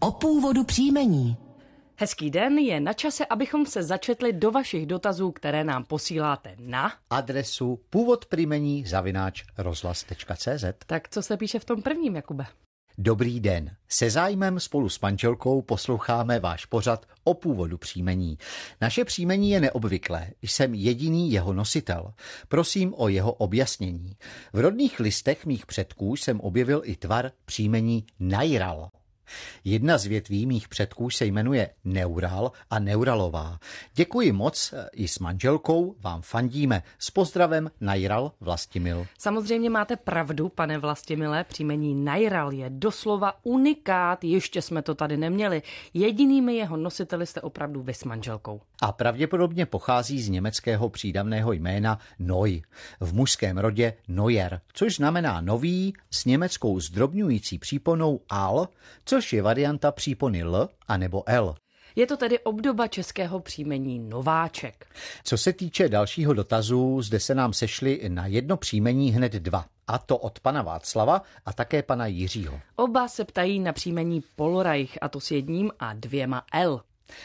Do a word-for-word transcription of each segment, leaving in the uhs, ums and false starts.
O původu příjmení. Hezký den, je na čase, abychom se začetli do vašich dotazů, které nám posíláte na adresu původ příjmení zavináč rozhlas tečka cé zet. Tak co se píše v tom prvním, Jakube? Dobrý den. Se zájmem spolu s manželkou posloucháme váš pořad o původu příjmení. Naše příjmení je neobvyklé, jsem jediný jeho nositel. Prosím o jeho objasnění. V rodných listech mých předků jsem objevil i tvar příjmení Najral. Jedna z větví mých předků se jmenuje Neural a Neuralová. Děkuji moc, i s manželkou vám fandíme. S pozdravem Najral Vlastimil. Samozřejmě máte pravdu, pane Vlastimile, příjmení Najral je doslova unikát, ještě jsme to tady neměli. Jedinými jeho nositeli jste opravdu vy s manželkou. A pravděpodobně pochází z německého přídavného jména Neu, v mužském rodě Neuer, což znamená nový s německou zdrobňující příponou al, což je varianta přípony L a nebo L. Je to tedy obdoba českého příjmení Nováček. Co se týče dalšího dotazu, zde se nám sešly na jedno příjmení hned dva. A to od pana Václava a také pana Jiřího. Oba se ptají na příjmení Polreich, a to s jedním a dvěma L.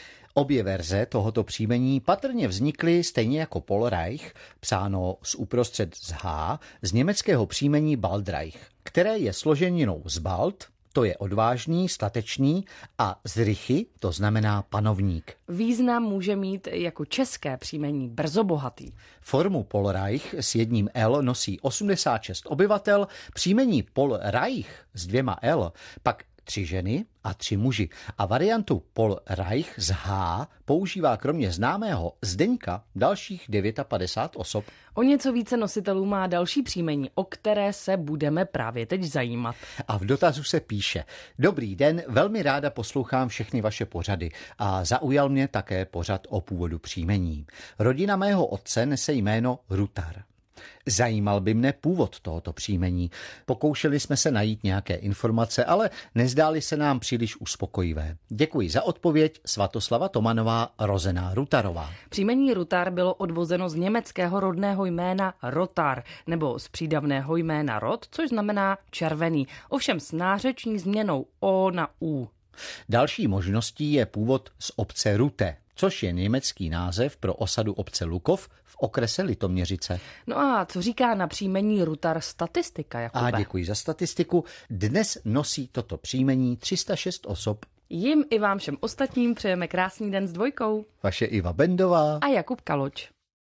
Obě verze tohoto příjmení patrně vznikly stejně jako Polreich, psáno z uprostřed z H, z německého příjmení Baldreich, které je složeninou z Bald, to je odvážný, statečný, a z Richy, to znamená panovník. Význam může mít jako české příjmení brzobohatý. Formu Polreich s jedním L nosí osmdesát šest obyvatel, příjmení Polreich s dvěma L pak tři ženy a tři muži. A variantu Polreich z H používá kromě známého Zdeňka dalších padesát devět osob. O něco více nositelů má další příjmení, o které se budeme právě teď zajímat. A v dotazu se píše: Dobrý den, velmi ráda poslouchám všechny vaše pořady a zaujal mě také pořad o původu příjmení. Rodina mého otce nese jméno Rutar. Zajímal by mne původ tohoto příjmení. Pokoušeli jsme se najít nějaké informace, ale nezdály se nám příliš uspokojivé. Děkuji za odpověď. Svatoslava Tomanová, rozená Rutarová. Příjmení Rutar bylo odvozeno z německého rodného jména Rotar, nebo z přídavného jména Rot, což znamená červený, ovšem s nářeční změnou O na U. Další možností je původ z obce Rute, což je německý název pro osadu obce Lukov v okrese Litoměřice. No a co říká na příjmení Rutar statistika, Jakube? A děkuji za statistiku. Dnes nosí toto příjmení tři sta šest osob. Jim i vám všem ostatním přejeme krásný den s dvojkou. Vaše Iva Bendová a Jakub Kaloč.